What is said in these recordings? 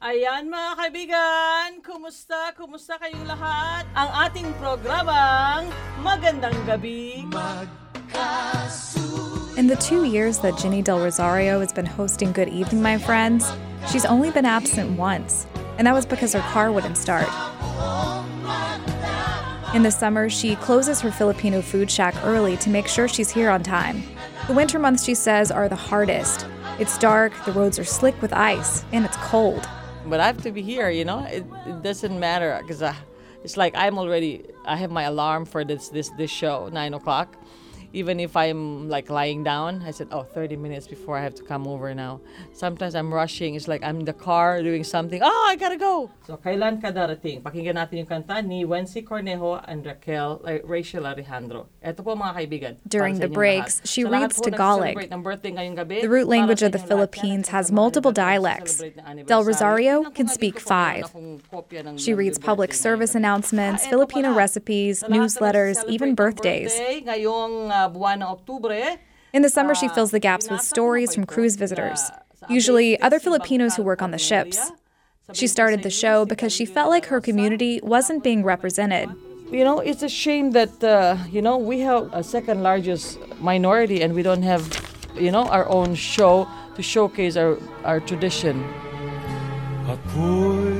Ayan mga kaibigan, kumusta? Kumusta kayong lahat? Ang ating programang Magandang Gabi. In the 2 years that Ginny Del Rosario has been hosting Good Evening, My Friends, she's only been absent once, and that was because her car wouldn't start. In the summer, she closes her Filipino food shack early to make sure she's here on time. The winter months, she says, are the hardest. It's dark, the roads are slick with ice, and it's cold. But I have to be here, you know? It doesn't matter because it's like I have my alarm for this show, 9 o'clock. Even if I'm like lying down, I said, 30 minutes before I have to come over now. Sometimes I'm rushing. It's like I'm in the car doing something. I gotta go. So, kailan ka darating? Pakinggan natin yung kanta ni Wency Cornejo and Rachel Alejandro. Ito po mga kaibigan. During the breaks, she reads Tagalog. The root language of the Philippines has multiple dialects. Del Rosario can speak 5. She reads public service announcements, Filipino recipes, newsletters, even birthdays. In the summer, she fills the gaps with stories from cruise visitors, usually other Filipinos who work on the ships. She started the show because she felt like her community wasn't being represented. You know, it's a shame that, we have a second largest minority and we don't have, our own show to showcase our tradition. Ako'y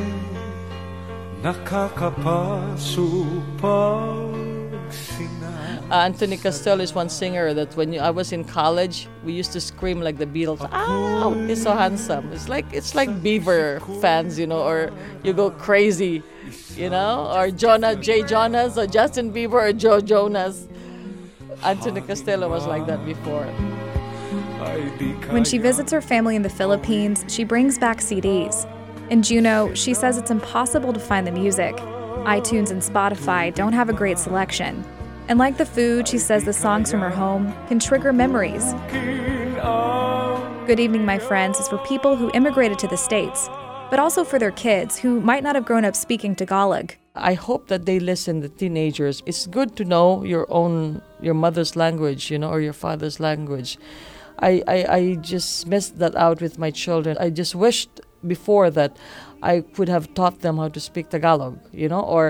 nakakapasupagsinga. Anthony Costello is one singer that when I was in college, we used to scream like the Beatles. Oh, he's so handsome. It's like Bieber fans, or you go crazy, or Jay Jonas or Justin Bieber or Joe Jonas. Anthony Costello was like that before. When she visits her family in the Philippines, she brings back CDs. In Juneau, she says it's impossible to find the music. iTunes and Spotify don't have a great selection. And like the food, she says the songs from her home can trigger memories. Good Evening, My Friends is for people who immigrated to the States, but also for their kids who might not have grown up speaking Tagalog. I hope that they listen, the teenagers. It's good to know your mother's language, or your father's language. I just missed that out with my children. I just wished before that I could have taught them how to speak Tagalog, or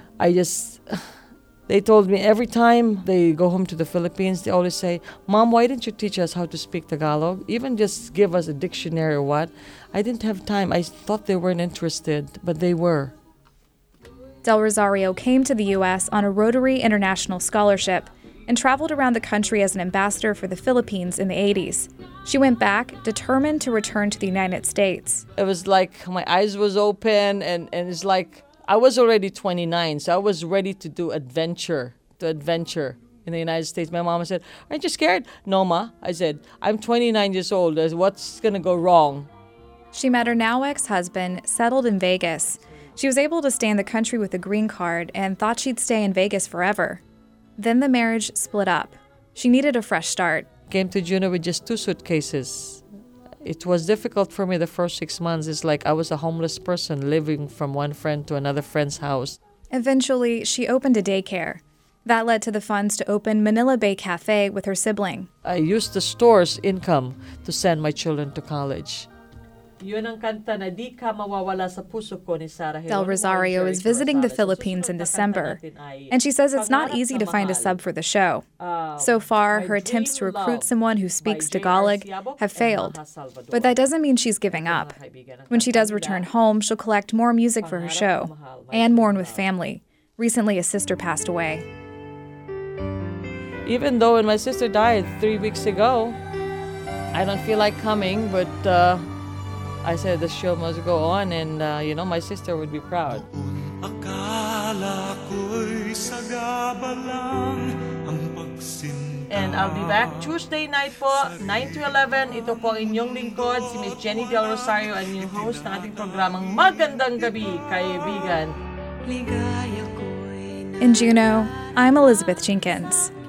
they told me every time they go home to the Philippines, they always say, Mom, why didn't you teach us how to speak Tagalog? Even just give us a dictionary or what. I didn't have time. I thought they weren't interested, but they were. Del Rosario came to the U.S. on a Rotary International Scholarship and traveled around the country as an ambassador for the Philippines in the 80s. She went back, determined to return to the United States. It was like my eyes was open, and it's like I was already 29, so I was ready to do adventure in the United States. My mom said, aren't you scared? No, Ma. I said, I'm 29 years old. What's going to go wrong? She met her now ex-husband, settled in Vegas. She was able to stay in the country with a green card and thought she'd stay in Vegas forever. Then the marriage split up. She needed a fresh start. Came to Juneau with just 2 suitcases. It was difficult for me the first 6 months. It's like I was a homeless person living from one friend to another friend's house. Eventually, she opened a daycare. That led to the funds to open Manila Bay Cafe with her sibling. I used the store's income to send my children to college. Yun ang kanta na di ka mawawala sa puso ko ni Sarah. Del Rosario is visiting the Philippines in December, and she says it's not easy to find a sub for the show. So far, her attempts to recruit someone who speaks Tagalog have failed, but that doesn't mean she's giving up. When she does return home, she'll collect more music for her show and mourn with family. Recently, a sister passed away. Even though when my sister died 3 weeks ago, I don't feel like coming, but I said the show must go on, and my sister would be proud. And I'll be back Tuesday night po, 9 to 11. Ito po ang inyong lingkod, si Miss Jenny Del Rosario, ang inyong host ng ating programang Magandang Gabi, kaibigan. In Juneau, I'm Elizabeth Jenkins.